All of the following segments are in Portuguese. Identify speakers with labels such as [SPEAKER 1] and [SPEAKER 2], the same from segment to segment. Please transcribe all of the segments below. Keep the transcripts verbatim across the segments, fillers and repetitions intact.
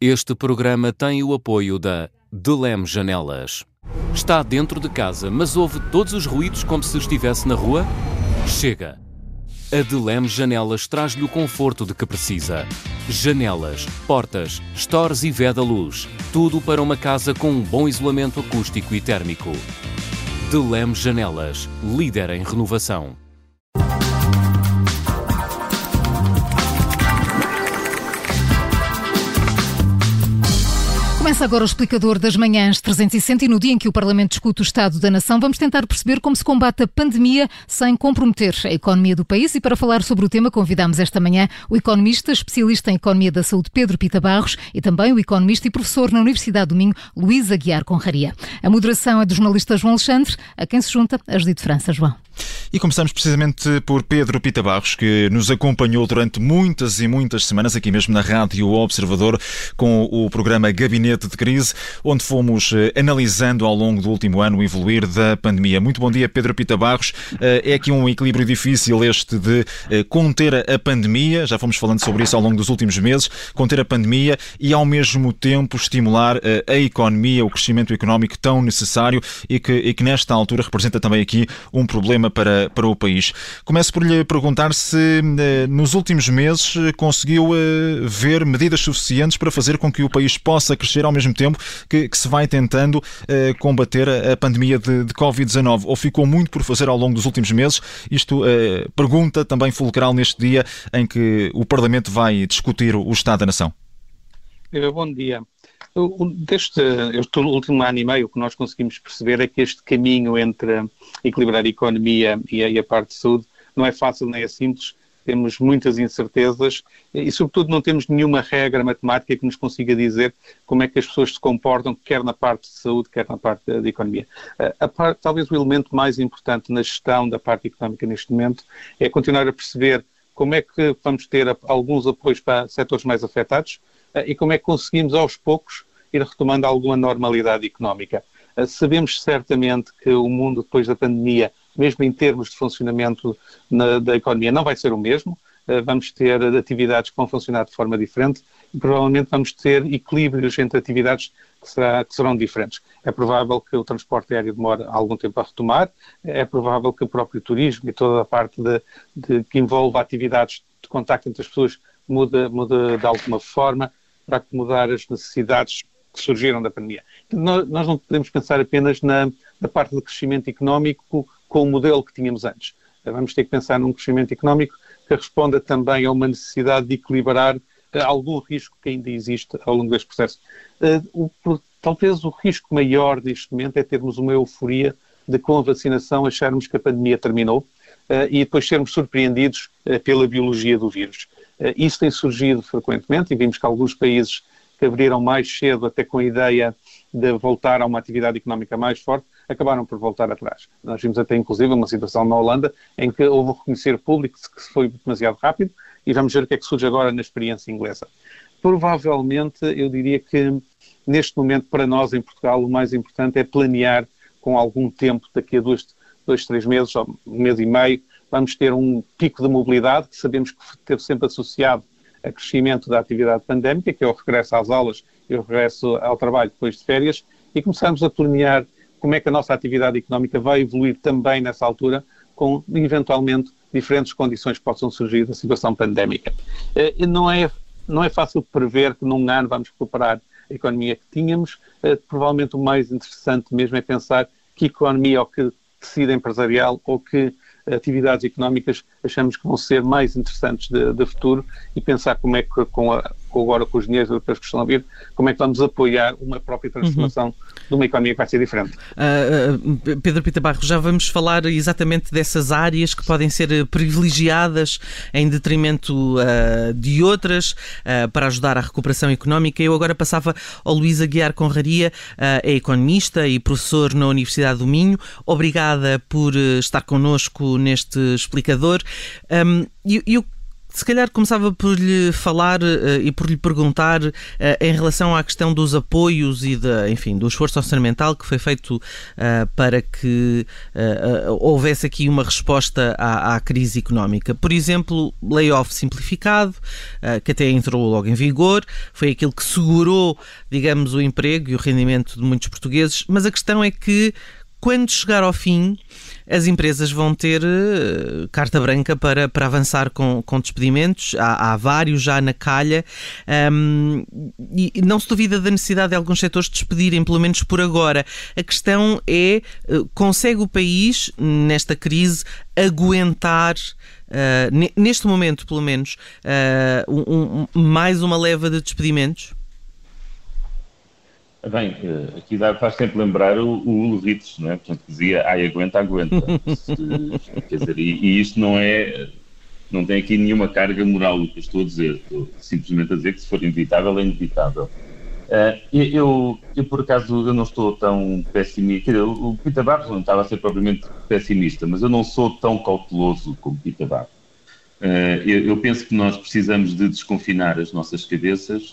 [SPEAKER 1] Este programa tem o apoio da Delem Janelas. Está dentro de casa, mas ouve todos os ruídos como se estivesse na rua? Chega! A Delem Janelas traz-lhe o conforto de que precisa. Janelas, portas, stores e veda-luz. Tudo para uma casa com um bom isolamento acústico e térmico. Delem Janelas, líder em renovação.
[SPEAKER 2] Começa agora o explicador das manhãs trezentos e sessenta e no dia em que o Parlamento discute o Estado da Nação vamos tentar perceber como se combate a pandemia sem comprometer a economia do país e para falar sobre o tema convidamos esta manhã o economista, especialista em Economia da Saúde Pedro Pita Barros e também o economista e professor na Universidade do Minho Luís Aguiar Conraria. A moderação é do jornalista João Alexandre, a quem se junta a Judite França. João.
[SPEAKER 3] E começamos precisamente por Pedro Pita Barros, que nos acompanhou durante muitas e muitas semanas aqui mesmo na Rádio Observador com o programa Gabinete de Crise, onde fomos analisando ao longo do último ano o evoluir da pandemia. Muito bom dia, Pedro Pita Barros. É aqui um equilíbrio difícil este de conter a pandemia, já fomos falando sobre isso ao longo dos últimos meses, conter a pandemia e ao mesmo tempo estimular a economia, o crescimento económico tão necessário e que, e que nesta altura representa também aqui um problema para, para o país. Começo por lhe perguntar se nos últimos meses conseguiu ver medidas suficientes para fazer com que o país possa crescer ao mesmo tempo que, que se vai tentando combater a pandemia de, de covid dezanove, ou ficou muito por fazer ao longo dos últimos meses? Isto pergunta também fulcral neste dia em que o Parlamento vai discutir o Estado da Nação.
[SPEAKER 4] Bom dia. Deste este último ano e meio, o que nós conseguimos perceber é que este caminho entre equilibrar a economia e a, e a parte de saúde não é fácil nem é simples. Temos muitas incertezas e, sobretudo, não temos nenhuma regra matemática que nos consiga dizer como é que as pessoas se comportam, quer na parte de saúde, quer na parte da, da economia. A parte, talvez o elemento mais importante na gestão da parte económica neste momento é continuar a perceber como é que vamos ter alguns apoios para setores mais afetados e como é que conseguimos, aos poucos, ir retomando alguma normalidade económica. Sabemos certamente que o mundo, depois da pandemia, mesmo em termos de funcionamento na, da economia, não vai ser o mesmo. Vamos ter atividades que vão funcionar de forma diferente e provavelmente vamos ter equilíbrios entre atividades que, será, que serão diferentes. É provável que o transporte aéreo demore algum tempo a retomar, é provável que o próprio turismo e toda a parte de, de, que envolve atividades de contacto entre as pessoas muda, muda de alguma forma para acomodar as necessidades que surgiram da pandemia. Nós, nós não podemos pensar apenas na, na parte do crescimento económico com o modelo que tínhamos antes. Vamos ter que pensar num crescimento económico que responda também a uma necessidade de equilibrar uh, algum risco que ainda existe ao longo deste processo. Uh, o, talvez o risco maior neste momento é termos uma euforia de, com a vacinação, acharmos que a pandemia terminou uh, e depois sermos surpreendidos uh, pela biologia do vírus. Uh, isso tem surgido frequentemente e vimos que alguns países que abriram mais cedo, até com a ideia de voltar a uma atividade económica mais forte, acabaram por voltar atrás. Nós vimos até, inclusive, uma situação na Holanda em que houve um reconhecer público que foi demasiado rápido e vamos ver o que é que surge agora na experiência inglesa. Provavelmente, eu diria que, neste momento, para nós em Portugal, o mais importante é planear com algum tempo, daqui a dois, dois três meses, ou um mês e meio, vamos ter um pico de mobilidade que sabemos que esteve sempre associado a crescimento da atividade pandémica, que é o regresso às aulas e o regresso ao trabalho depois de férias, e começamos a planear como é que a nossa atividade económica vai evoluir também nessa altura, com, eventualmente, diferentes condições que possam surgir da situação pandémica. E não é, não é fácil prever que num ano vamos recuperar a economia que tínhamos. Provavelmente o mais interessante mesmo é pensar que economia ou que tecido empresarial ou que atividades económicas achamos que vão ser mais interessantes de, de futuro e pensar como é que, com a, agora com os dinheiros europeus que estão a vir, como é que vamos apoiar uma própria transformação uhum. de uma economia que vai ser diferente.
[SPEAKER 5] Uh, uh, Pedro Pita Barros, já vamos falar exatamente dessas áreas que podem ser privilegiadas em detrimento uh, de outras uh, para ajudar à recuperação económica. Eu agora passava ao Luís Aguiar Conraria, uh, é economista e professor na Universidade do Minho. Obrigada por uh, estar connosco neste explicador. Um, e eu Se calhar começava por lhe falar uh, e por lhe perguntar uh, em relação à questão dos apoios e de, enfim, do esforço orçamental que foi feito uh, para que uh, uh, houvesse aqui uma resposta à, à crise económica. Por exemplo, layoff simplificado, uh, que até entrou logo em vigor, foi aquilo que segurou, digamos, o emprego e o rendimento de muitos portugueses, mas a questão é que quando chegar ao fim, as empresas vão ter uh, carta branca para, para avançar com, com despedimentos. Há, há vários já na calha, um, e não se duvida da necessidade de alguns setores despedirem, pelo menos por agora. A questão é, uh, consegue o país, nesta crise, aguentar, uh, neste momento pelo menos, uh, um, um, mais uma leva de despedimentos?
[SPEAKER 6] Bem, aqui dá, faz sempre lembrar o, o Ulrich, não é? Portanto, dizia, ai, aguenta, aguenta. Quer dizer, e, e isto não é, não tem aqui nenhuma carga moral o que eu estou a dizer. Estou simplesmente a dizer que se for inevitável, é inevitável. Uh, eu, eu, por acaso, eu não estou tão pessimista. O Pita Barros não estava a ser propriamente pessimista, mas eu não sou tão cauteloso como Pita Barros. Uh, eu, eu penso que nós precisamos de desconfinar as nossas cabeças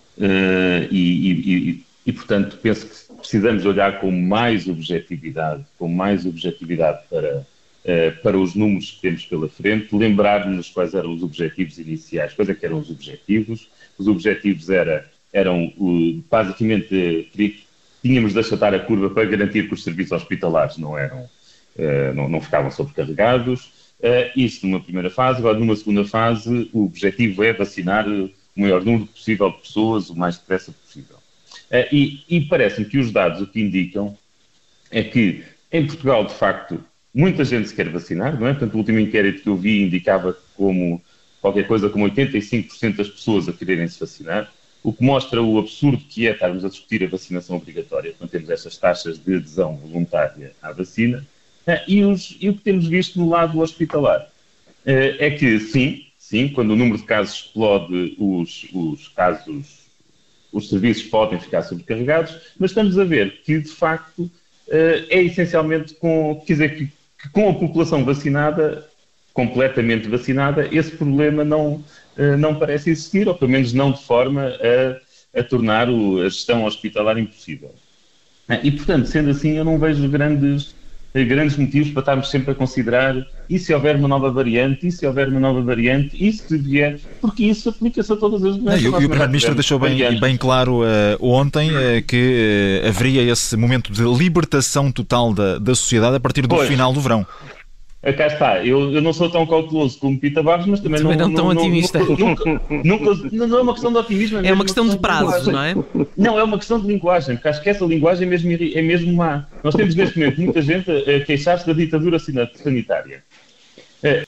[SPEAKER 6] uh, e, e, e E, portanto, penso que precisamos olhar com mais objetividade, com mais objetividade para, uh, para os números que temos pela frente, lembrar-nos quais eram os objetivos iniciais. Quais é que eram os objetivos? Os objetivos era, eram, uh, basicamente, uh, tínhamos de achatar a curva para garantir que os serviços hospitalares não, eram, uh, não, não ficavam sobrecarregados. Uh, isso numa primeira fase. Agora, numa segunda fase, o objetivo é vacinar o maior número possível de pessoas, o mais depressa possível. Uh, e, e parece-me que os dados o que indicam é que em Portugal, de facto, muita gente se quer vacinar, não é? Portanto, o último inquérito que eu vi indicava como qualquer coisa como oitenta e cinco por cento das pessoas a quererem se vacinar, o que mostra o absurdo que é estarmos a discutir a vacinação obrigatória quando temos estas taxas de adesão voluntária à vacina. Uh, e, os, e o que temos visto no lado hospitalar uh, é que, sim, sim, quando o número de casos explode, os, os casos... os serviços podem ficar sobrecarregados, mas estamos a ver que, de facto, é essencialmente com, quer dizer, que, que com a população vacinada, completamente vacinada, esse problema não, não parece existir, ou pelo menos não de forma a, a tornar a gestão hospitalar impossível. E, portanto, sendo assim, eu não vejo grandes... grandes motivos para estarmos sempre a considerar e se houver uma nova variante, e se houver uma nova variante, e se vier, porque isso aplica-se a todas as doenças.
[SPEAKER 3] E o Primeiro-Ministro deixou bem, bem claro uh, ontem uh, que uh, haveria esse momento de libertação total da, da sociedade a partir do pois. final do verão.
[SPEAKER 6] Cá está, eu, eu não sou tão cauteloso como Pita Barros, mas também, também
[SPEAKER 5] não, não,
[SPEAKER 6] não
[SPEAKER 5] tão otimista.
[SPEAKER 6] Nunca, nunca, nunca, não é uma questão de otimismo. É,
[SPEAKER 5] é uma questão, questão de prazos, de não é?
[SPEAKER 6] Não, é uma questão de linguagem, porque acho que essa linguagem é mesmo, é mesmo má. Nós temos neste momento muita gente a queixar-se da ditadura sanitária. É,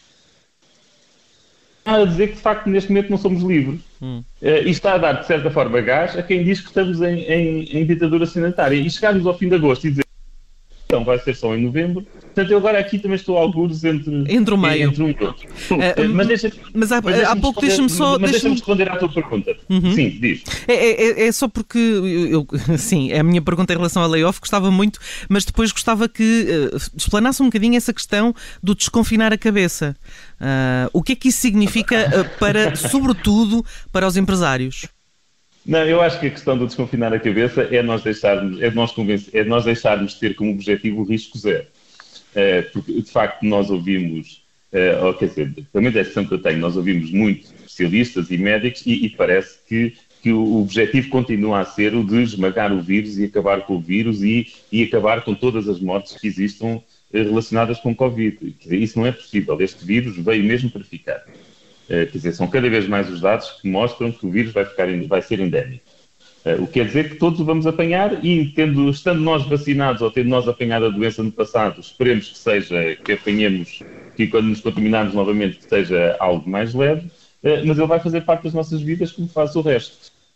[SPEAKER 6] a dizer que de facto neste momento não somos livres. Hum. É, e está a dar, de certa forma, gás a quem diz que estamos em, em, em ditadura sanitária. E chegarmos ao fim de agosto e dizer então vai ser só em novembro. Portanto, eu agora aqui também estou a algures entre,
[SPEAKER 5] entre o meio.
[SPEAKER 6] Entre um e outro.
[SPEAKER 5] Uh, mas deixa, mas há,
[SPEAKER 6] mas deixa
[SPEAKER 5] há pouco deixa-me só...
[SPEAKER 6] Mas
[SPEAKER 5] deixa-me
[SPEAKER 6] responder à tua pergunta. Uhum. Sim, diz.
[SPEAKER 5] É, é, é só porque, eu, sim, é a minha pergunta em relação ao layoff, gostava muito, mas depois gostava que uh, explanasse um bocadinho essa questão do desconfinar a cabeça. Uh, o que é que isso significa uh, para, sobretudo, para os empresários?
[SPEAKER 6] Não, eu acho que a questão do desconfinar a cabeça é nós deixarmos, é nós convencer, é nós deixarmos ter como objetivo o risco zero. Uh, porque, de facto, nós ouvimos, uh, ou, quer dizer, pelo menos é a questão que eu tenho, nós ouvimos muitos especialistas e médicos e, e parece que, que o objetivo continua a ser o de esmagar o vírus e acabar com o vírus e, e acabar com todas as mortes que existam uh, relacionadas com o Covid. Quer dizer, isso não é possível. Este vírus veio mesmo para ficar. Uh, quer dizer, são cada vez mais os dados que mostram que o vírus vai, ficar, vai ser endémico. Uh, o que quer dizer que todos o vamos apanhar e, tendo, estando nós vacinados ou tendo nós apanhado a doença no passado, esperemos que seja, que apanhemos, que quando nos contaminarmos novamente, que seja algo mais leve, uh, mas ele vai fazer parte das nossas vidas como faz o resto.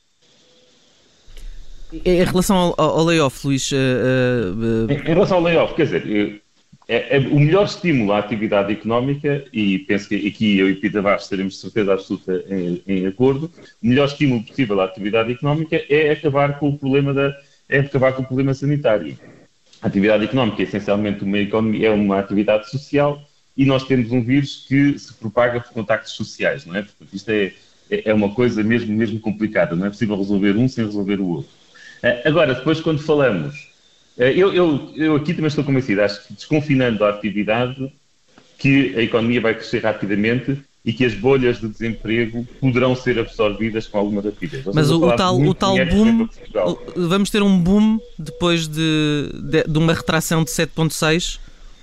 [SPEAKER 5] Em relação ao, ao layoff, Luís... Uh, uh...
[SPEAKER 6] Em, em relação ao layoff, quer dizer... Eu, É, é o melhor estímulo à atividade económica, e penso que aqui eu e Pita Barros teremos de certeza absoluta em, em acordo, o melhor estímulo possível à atividade económica é acabar com o problema, da, é acabar com o problema sanitário. A atividade económica é essencialmente uma, economia, é uma atividade social e nós temos um vírus que se propaga por contactos sociais, não é? Portanto, isto é, é uma coisa mesmo, mesmo complicada, não é possível resolver um sem resolver o outro. Agora, depois quando falamos, eu, eu, eu aqui também estou convencido, acho que desconfinando a atividade, que a economia vai crescer rapidamente e que as bolhas de desemprego poderão ser absorvidas com alguma rapidez.
[SPEAKER 5] Mas o, o tal, o tal boom, vamos ter um boom depois de, de, de uma retração de sete vírgula seis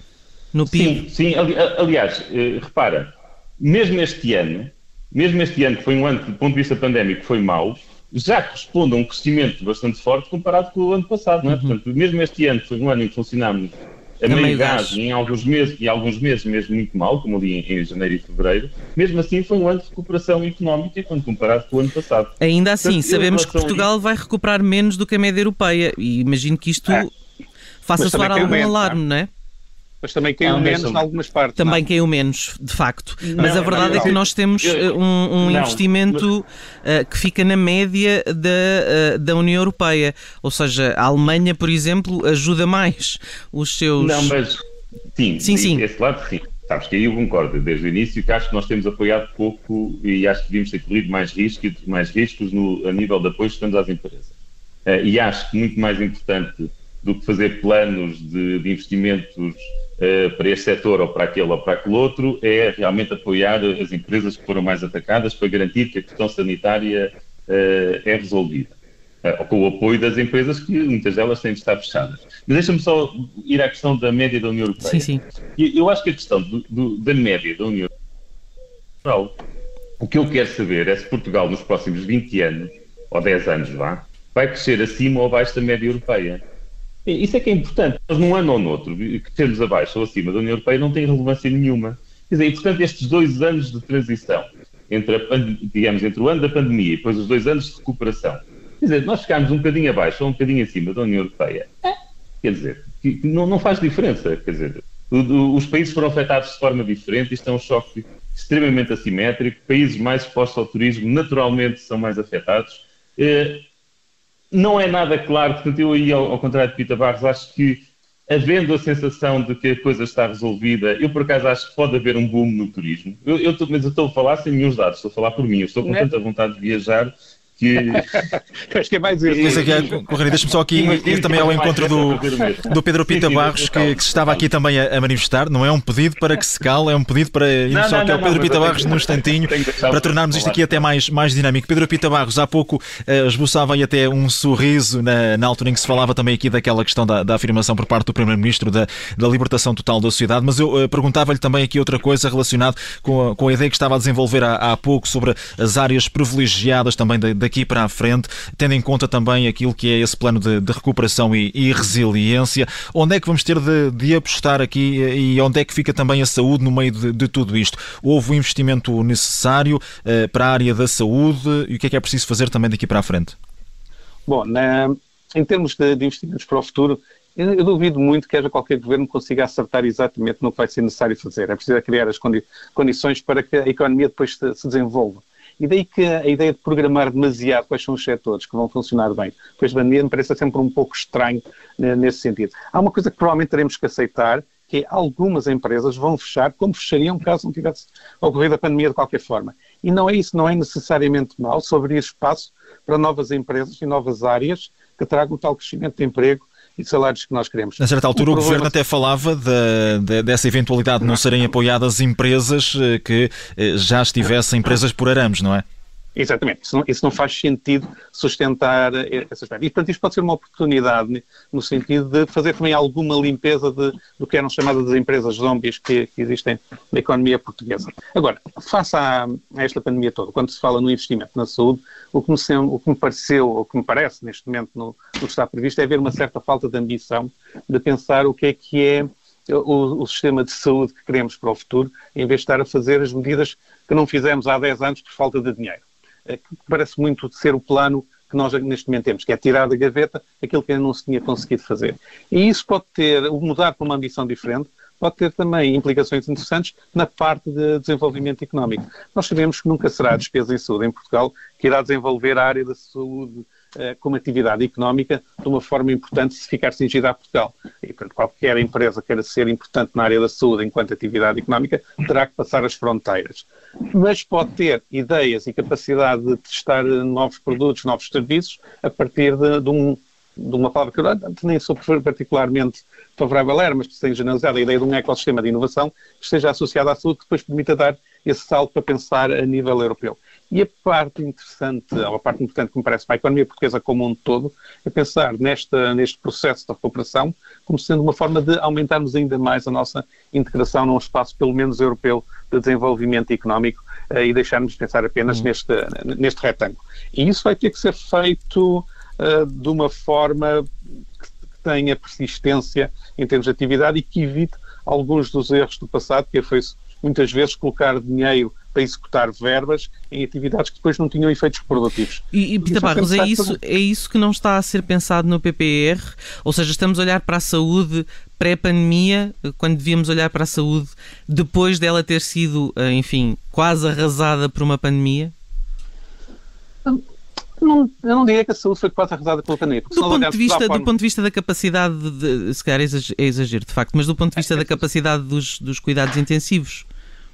[SPEAKER 5] no P I B?
[SPEAKER 6] Sim, sim. Ali, aliás, repara, mesmo este ano, mesmo este ano que foi um ano, do ponto de vista pandémico, que foi mau, já corresponde a um crescimento bastante forte comparado com o ano passado, não é? Uhum. Portanto, mesmo este ano, que foi um ano em que funcionámos a meio gás, e em alguns meses, e alguns meses mesmo muito mal, como ali em, em janeiro e fevereiro, mesmo assim foi um ano de recuperação económica quando comparado com o ano passado.
[SPEAKER 5] Ainda assim, Portanto, sabemos que Portugal vai recuperar menos do que a média europeia, e imagino que isto é. faça soar algum menos, alarme, não é?
[SPEAKER 4] Mas também caiu é menos em algumas partes.
[SPEAKER 5] Também
[SPEAKER 4] não?
[SPEAKER 5] caiu menos, de facto. Não, mas a verdade não, é que nós temos eu, um, um investimento mas... uh, que fica na média da, uh, da União Europeia. Ou seja, a Alemanha, por exemplo, ajuda mais os seus...
[SPEAKER 6] Não, mas sim,
[SPEAKER 5] sim, sim.
[SPEAKER 6] Esse lado sim. Sabes que aí eu concordo desde o início que acho que nós temos apoiado pouco e acho que devíamos ter corrido mais riscos, mais riscos no, a nível de apoio que estamos às empresas. Uh, e acho que muito mais importante do que fazer planos de, de investimentos Uh, para este setor ou para aquele ou para aquele outro, é realmente apoiar as empresas que foram mais atacadas para garantir que a questão sanitária uh, é resolvida. Uh, com o apoio das empresas, que muitas delas têm de estar fechadas. Mas deixa-me só ir à questão da média da União Europeia.
[SPEAKER 5] Sim, sim.
[SPEAKER 6] Eu, eu acho que a questão do, do, da média da União Europeia, o que eu quero saber é se Portugal nos próximos vinte anos, ou dez anos, vá, vai crescer acima ou abaixo da média europeia. Isso é que é importante. Nós, num ano ou noutro, que termos abaixo ou acima da União Europeia não tem relevância nenhuma. Quer dizer, e, portanto, estes dois anos de transição, entre, a, digamos, entre o ano da pandemia e depois os dois anos de recuperação, quer dizer, nós ficarmos um bocadinho abaixo ou um bocadinho acima da União Europeia, quer dizer, não, não faz diferença. Quer dizer, o, o, os países foram afetados de forma diferente, isto é um choque extremamente assimétrico, países mais expostos ao turismo naturalmente são mais afetados. Eh, Não é nada claro, portanto, eu aí, ao, ao contrário de Pita Barros, acho que, havendo a sensação de que a coisa está resolvida, eu, por acaso, acho que pode haver um boom no turismo. Eu, eu tô, mas eu estou a falar sem nenhum dados, estou a falar por mim. Eu estou com tanta vontade de viajar que...
[SPEAKER 4] Acho que é mais isso.
[SPEAKER 3] Mas aqui, Correia, deixa-me só aqui ir também ao encontro do, do Pedro Pita Barros, que, que se estava aqui também a, a manifestar. Não é um pedido para que se cale, é um pedido para irmos só aqui ao Pedro Pita Barros num instantinho, para tornarmos isto aqui até mais, mais dinâmico. Pedro Pita Barros, há pouco uh, esboçava aí até um sorriso na, na altura em que se falava também aqui daquela questão da, da afirmação por parte do Primeiro-Ministro da, da libertação total da sociedade, mas eu uh, perguntava-lhe também aqui outra coisa relacionada com a, com a ideia que estava a desenvolver há, há pouco sobre as áreas privilegiadas também de, daqui para a frente, tendo em conta também aquilo que é esse plano de, de recuperação e, e resiliência. Onde é que vamos ter de, de apostar aqui e onde é que fica também a saúde no meio de, de tudo isto? Houve o investimento necessário uh, para a área da saúde e o que é que é preciso fazer também daqui para a frente?
[SPEAKER 4] Bom, na, em termos de, de investimentos para o futuro, eu, eu duvido muito que haja qualquer governo que consiga acertar exatamente no que vai ser necessário fazer. É preciso criar as condi- condições para que a economia depois se, se desenvolva. E daí que a ideia de programar demasiado quais são os setores que vão funcionar bem, pois a pandemia me parece sempre um pouco estranho né, nesse sentido. Há uma coisa que provavelmente teremos que aceitar, que é algumas empresas vão fechar, como fechariam caso não tivesse ocorrido a pandemia de qualquer forma. E não é isso, não é necessariamente mau se abrir espaço para novas empresas e novas áreas que tragam o tal crescimento de emprego e salários que nós queremos.
[SPEAKER 3] A certa altura o, o problema... Governo até falava de, de, dessa eventualidade de não serem apoiadas empresas que já estivessem presas por arames, não é?
[SPEAKER 4] Exatamente, isso não, isso não faz sentido sustentar esse aspecto. E, portanto, isto pode ser uma oportunidade no sentido de fazer também alguma limpeza de, do que eram chamadas as empresas zombies que, que existem na economia portuguesa. Agora, face a, a esta pandemia toda, quando se fala no investimento na saúde, o que me, o que me pareceu, o que me parece neste momento no, no que está previsto é haver uma certa falta de ambição de pensar o que é que é o, o sistema de saúde que queremos para o futuro, em vez de estar a fazer as medidas que não fizemos há dez anos por falta de dinheiro. Que parece muito de ser o plano que nós neste momento temos, que é tirar da gaveta aquilo que ainda não se tinha conseguido fazer. E isso pode ter, mudar para uma ambição diferente, pode ter também implicações interessantes na parte de desenvolvimento económico. Nós sabemos que nunca será a despesa em saúde em Portugal que irá desenvolver a área da saúde uh, como atividade económica de uma forma importante se ficar cingida a Portugal. E, portanto, qualquer empresa que queira ser importante na área da saúde enquanto atividade económica terá que passar as fronteiras. Mas pode ter ideias e capacidade de testar novos produtos, novos serviços, a partir de, de, um, de uma palavra que eu nem sou particularmente favorável a ela, mas que seja generalizada, a ideia de um ecossistema de inovação que esteja associado à saúde, que depois permita dar esse salto para pensar a nível europeu. E a parte interessante, ou a parte importante que me parece para a economia portuguesa como um todo, é pensar nesta, neste processo de recuperação como sendo uma forma de aumentarmos ainda mais a nossa integração num espaço pelo menos europeu de desenvolvimento económico uh, e deixarmos de pensar apenas uhum. neste, neste retângulo. E isso vai ter que ser feito uh, de uma forma que tenha persistência em termos de atividade e que evite alguns dos erros do passado, que foi muitas vezes colocar dinheiro para executar verbas em atividades que depois não tinham efeitos produtivos.
[SPEAKER 5] E, e Pita Barros, é isso, é isso que não está a ser pensado no P P R? Ou seja, estamos a olhar para a saúde pré-pandemia, quando devíamos olhar para a saúde depois dela ter sido, enfim, quase arrasada por uma pandemia?
[SPEAKER 4] Não, eu não diria que a saúde foi quase arrasada pela pandemia.
[SPEAKER 5] Do ponto, de vista, forma... do ponto de vista da capacidade, de, se calhar é exagero de facto, mas do ponto de vista é, da capacidade dos, dos cuidados intensivos?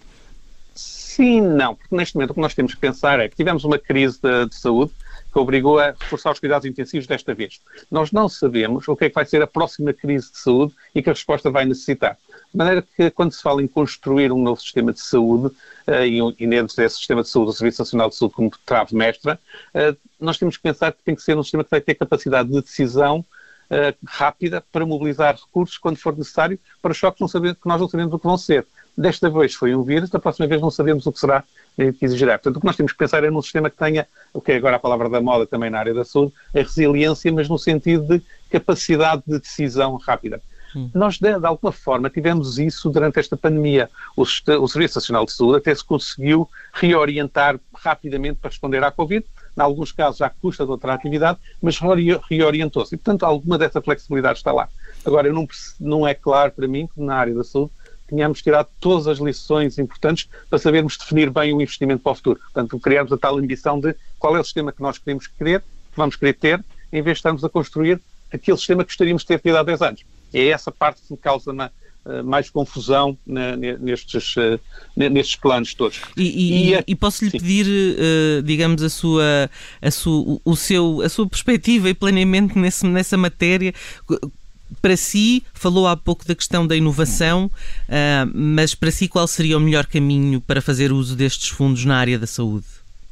[SPEAKER 4] Sim, não, porque neste momento o que nós temos que pensar é que tivemos uma crise de, de saúde que obrigou a reforçar os cuidados intensivos desta vez. Nós não sabemos o que é que vai ser a próxima crise de saúde e que a resposta vai necessitar. De maneira que, quando se fala em construir um novo sistema de saúde, uh, e, e dentro desse sistema de saúde, o Serviço Nacional de Saúde como trave mestra, uh, nós temos que pensar que tem que ser um sistema que vai ter capacidade de decisão uh, rápida para mobilizar recursos quando for necessário para choques que, não sabemos, que nós não sabemos o que vão ser. Desta vez foi um vírus, da próxima vez não sabemos o que será que exigirá. Portanto, o que nós temos que pensar é num sistema que tenha, o que é agora a palavra da moda também na área da saúde, a resiliência, mas no sentido de capacidade de decisão rápida. Hum. Nós, de, de alguma forma, tivemos isso durante esta pandemia. O, o Serviço Nacional de Saúde até se conseguiu reorientar rapidamente para responder à Covid, em alguns casos à custa de outra atividade, mas reorientou-se. E, portanto, alguma dessa flexibilidade está lá. Agora, eu não, não é claro para mim que na área da saúde tínhamos tirado todas as lições importantes para sabermos definir bem o investimento para o futuro. Portanto, criarmos a tal ambição de qual é o sistema que nós queremos querer, que vamos querer ter, em vez de estarmos a construir aquele sistema que gostaríamos de ter tido há dez anos. É essa parte que me causa uma, uh, mais confusão na, nestes, uh, nestes planos todos.
[SPEAKER 5] E, e, e, e posso-lhe pedir, uh, digamos, a sua, a, sua, o seu, a sua perspectiva e planeamento nesse, nessa matéria. Para si, falou há pouco da questão da inovação, uh, mas para si qual seria o melhor caminho para fazer uso destes fundos na área da saúde?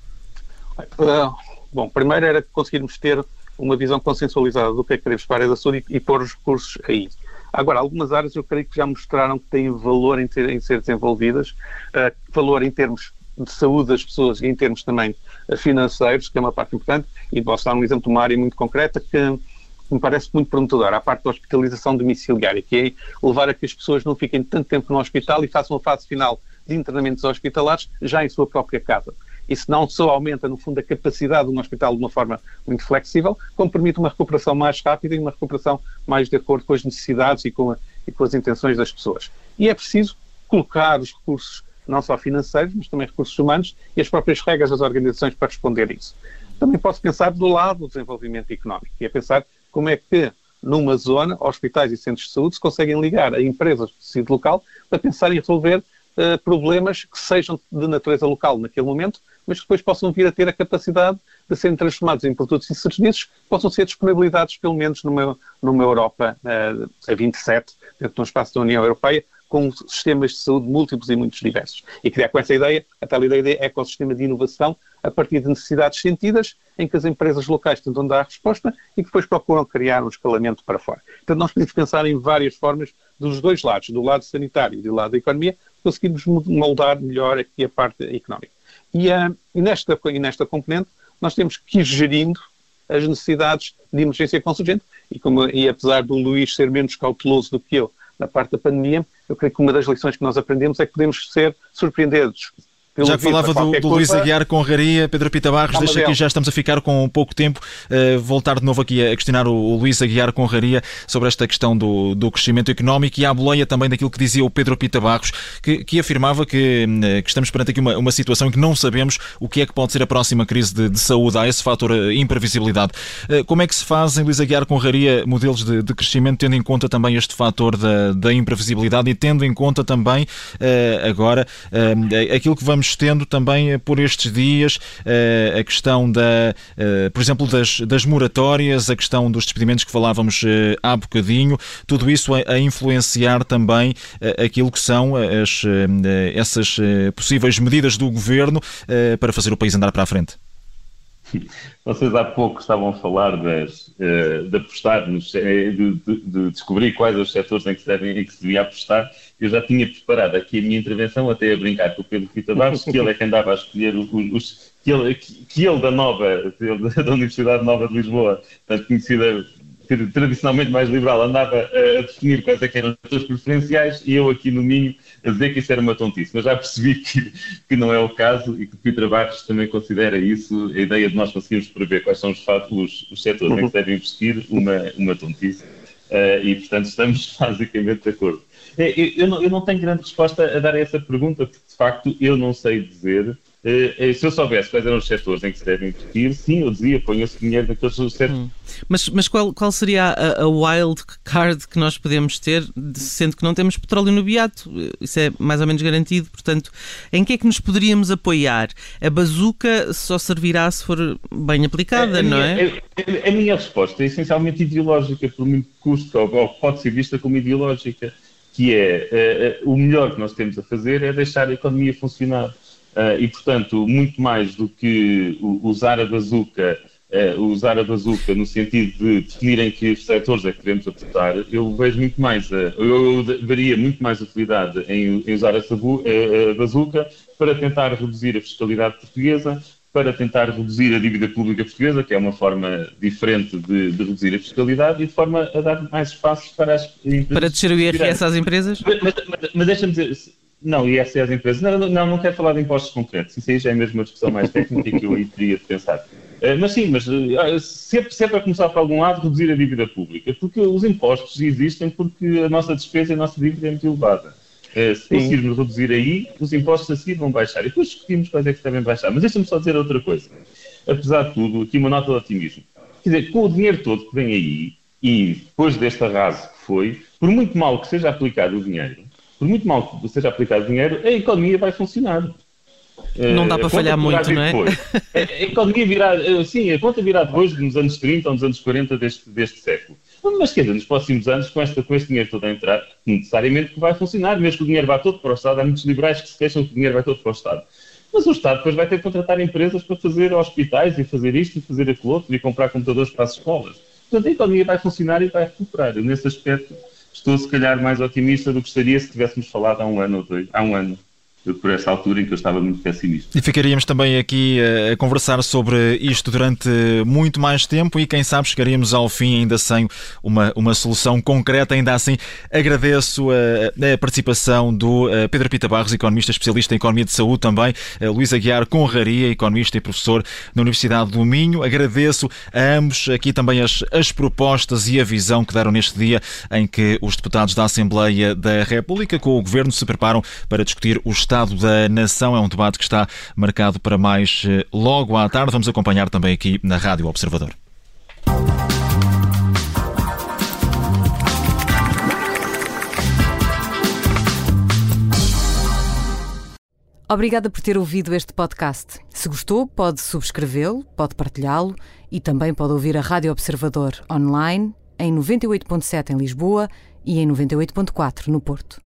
[SPEAKER 4] Uh, bom, primeiro era conseguirmos ter uma visão consensualizada do que é que queremos para a área da saúde e, e pôr os recursos aí. Agora, algumas áreas eu creio que já mostraram que têm valor em, ter, em ser desenvolvidas, uh, valor em termos de saúde das pessoas e em termos também uh, financeiros, que é uma parte importante, e posso dar um exemplo de uma área muito concreta que me parece muito prometedora, a parte da hospitalização domiciliária, que é levar a que as pessoas não fiquem tanto tempo no hospital e façam a fase final de internamentos hospitalares já em sua própria casa. Isso não só aumenta, no fundo, a capacidade de um hospital de uma forma muito flexível, como permite uma recuperação mais rápida e uma recuperação mais de acordo com as necessidades e com, a, e com as intenções das pessoas. E é preciso colocar os recursos, não só financeiros, mas também recursos humanos e as próprias regras das organizações para responder a isso. Também posso pensar do lado do desenvolvimento económico, e é pensar como é que, numa zona, hospitais e centros de saúde se conseguem ligar a empresas de tecido local para pensar em resolver uh, problemas que sejam de natureza local naquele momento, mas que depois possam vir a ter a capacidade de serem transformados em produtos e serviços que possam ser disponibilizados, pelo menos, numa, numa Europa uh, a vinte e sete, dentro de um espaço da União Europeia, com sistemas de saúde múltiplos e muitos diversos. E criar com essa ideia, a tal ideia de ecossistema de inovação, a partir de necessidades sentidas, em que as empresas locais tentam dar a resposta e que depois procuram criar um escalamento para fora. Portanto, nós podemos pensar em várias formas dos dois lados, do lado sanitário e do lado da economia, conseguirmos moldar melhor aqui a parte económica. E, uh, e, nesta, e nesta componente, nós temos que ir gerindo as necessidades de emergência consurgente e, como, e apesar do Luís ser menos cauteloso do que eu na parte da pandemia, eu creio que uma das lições que nós aprendemos é que podemos ser surpreendidos
[SPEAKER 3] Já que falava do, do Luís Aguiar Conraria, Pedro Pita Barros, deixa aqui, já estamos a ficar com pouco tempo, uh, voltar de novo aqui a questionar o, o Luís Aguiar Conraria sobre esta questão do, do crescimento económico e à boleia também daquilo que dizia o Pedro Pita Barros, que, que afirmava que, que estamos perante aqui uma, uma situação em que não sabemos o que é que pode ser a próxima crise de, de saúde. Há esse fator uh, imprevisibilidade. Uh, como é que se fazem, Luís Aguiar Conraria, modelos de, de crescimento, tendo em conta também este fator da, da imprevisibilidade e tendo em conta também uh, agora uh, aquilo que vamos tendo também por estes dias, a questão da, por exemplo, das, das moratórias, a questão dos despedimentos que falávamos há bocadinho, tudo isso a influenciar também aquilo que são as, essas possíveis medidas do Governo para fazer o país andar para a frente.
[SPEAKER 6] Vocês há pouco estavam a falar das, de apostar, nos, de, de, de descobrir quais os setores em que, se devem, em que se devia apostar. Eu já tinha preparado aqui a minha intervenção, até a brincar com o Pedro Pita Barros, que ele é que andava a escolher os... os que, ele, que ele da Nova, da Universidade Nova de Lisboa, tanto conhecida, tradicionalmente mais liberal, andava a definir quais é que eram as suas preferenciais, e eu aqui no Minho a dizer que isso era uma tontice. Mas já percebi que, que não é o caso e que o Pita Barros também considera isso, a ideia de nós conseguirmos prever quais são os, os, os setores em que se devem investir, uma, uma tontice. Uh, e, portanto, estamos basicamente de acordo. Eu, eu, não, eu não tenho grande resposta a dar a essa pergunta, porque, de facto, eu não sei dizer. Uh, se eu soubesse quais eram os setores em que se devem investir, sim, eu dizia, ponha-se dinheiro naqueles setores.
[SPEAKER 5] Hum. Mas, mas qual, qual seria a, a wild card que nós podemos ter, sendo que não temos petróleo no beato? Isso é mais ou menos garantido. Portanto, em que é que nos poderíamos apoiar? A bazuca só servirá se for bem aplicada, a, a não
[SPEAKER 6] minha,
[SPEAKER 5] é?
[SPEAKER 6] A, a minha resposta é essencialmente ideológica, por muito que custe, ou, ou pode ser vista como ideológica, que é uh, uh, o melhor que nós temos a fazer é deixar a economia funcionar. Uh, e, portanto, muito mais do que usar a bazuca, uh, usar a bazuca no sentido de definirem que os setores é que devemos apostar, eu vejo muito mais, uh, eu, eu veria muito mais utilidade em, em usar essa bu, uh, a bazuca para tentar reduzir a fiscalidade portuguesa, para tentar reduzir a dívida pública portuguesa, que é uma forma diferente de, de reduzir a fiscalidade, e de forma a dar mais espaço para as empresas.
[SPEAKER 5] Para descer o I R S às empresas?
[SPEAKER 6] Mas, mas, mas, mas deixa-me dizer... Não, I R S às empresas. Não, não, não quero falar de impostos concretos. Isso aí já é mesmo uma discussão mais técnica que eu aí teria de pensar. Uh, mas sim, mas uh, sempre, sempre a começar por algum lado, reduzir a dívida pública. Porque os impostos existem porque a nossa despesa e a nossa dívida é muito elevada. Uh, se conseguirmos reduzir aí, os impostos a seguir vão baixar. E depois discutimos quais é que devem baixar. Mas deixa-me só dizer outra coisa. Apesar de tudo, aqui uma nota de otimismo. Quer dizer, com o dinheiro todo que vem aí, e depois deste arraso que foi, por muito mal que seja aplicado o dinheiro, por muito mal que seja aplicado dinheiro, a economia vai funcionar.
[SPEAKER 5] Não dá para falhar muito, não é?
[SPEAKER 6] A, a economia virá, sim, a conta virá depois nos anos trinta ou nos anos quarenta deste, deste século. Mas quer dizer, nos próximos anos, com, esta, com este dinheiro todo a entrar, necessariamente que vai funcionar, mesmo que o dinheiro vá todo para o Estado. Há muitos liberais que se queixam que o dinheiro vai todo para o Estado. Mas o Estado depois vai ter que contratar empresas para fazer hospitais e fazer isto e fazer aquilo outro e comprar computadores para as escolas. Portanto, a economia vai funcionar e vai recuperar. Eu, nesse aspecto, estou, se calhar, mais otimista do que estaria se tivéssemos falado há um ano ou dois, há um ano, por essa altura em que eu estava muito pessimista.
[SPEAKER 3] E ficaríamos também aqui a conversar sobre isto durante muito mais tempo e, quem sabe, chegaríamos ao fim ainda sem uma, uma solução concreta. Ainda assim, agradeço a, a participação do Pedro Pita Barros, economista especialista em economia de saúde, também Luís Aguiar Conraria, economista e professor na Universidade do Minho. Agradeço a ambos aqui também as, as propostas e a visão que deram neste dia em que os deputados da Assembleia da República com o Governo se preparam para discutir o Estado da Nação. É um debate que está marcado para mais logo à tarde. Vamos acompanhar também aqui na Rádio Observador.
[SPEAKER 2] Obrigada por ter ouvido este podcast. Se gostou, pode subscrevê-lo, pode partilhá-lo e também pode ouvir a Rádio Observador online em noventa e oito ponto sete em Lisboa e em noventa e oito ponto quatro no Porto.